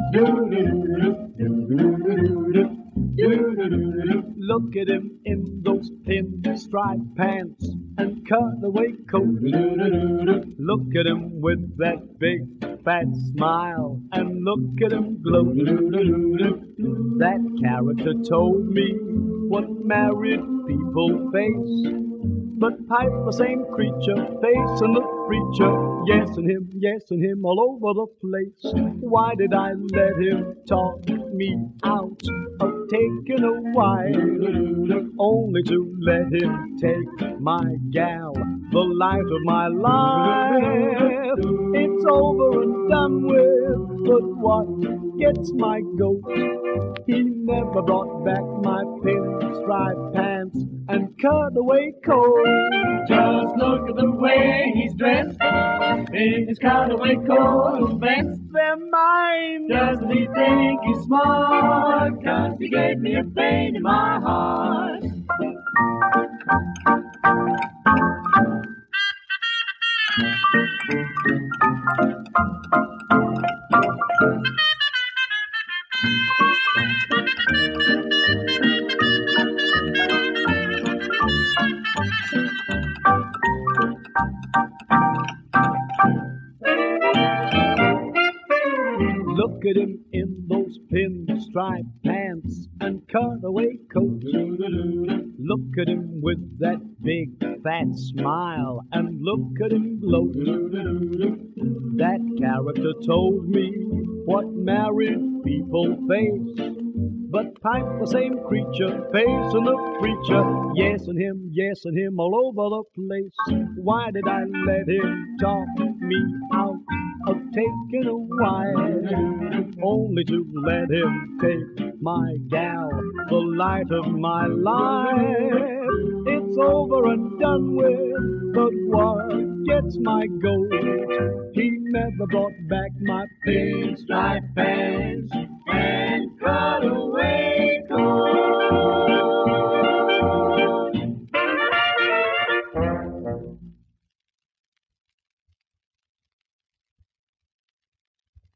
Look at him in those pinstripe pants and cutaway coat. Look at him with that big fat smile and look at him gloat. That character told me what married people face, but Piper, same creature, facing the preacher, yes and him all over the place. Why did I let him talk me out of taking a wife, only to let him take my gal, the light of my life? It's over and done with, but what gets my goat? He never brought back my pinstripe pants and cutaway coat. Just look at the way he's dressed in his cutaway coat and vest. They're mine. Doesn't he think he's smart? 'Cause he gave me a pain in my heart. Look at him in those pinstripe pants and cutaway coat. Look at him with that big fat smile and look at him gloat. That character told me what married people face, but Piper, same creature, facing the preacher, yes and him all over the place. Why did I let him talk me out of taking a wife, only to let him take my gal, the light of my life? It's over and done with, but what gets my goat? He never brought back my pinstripe pants and cutaway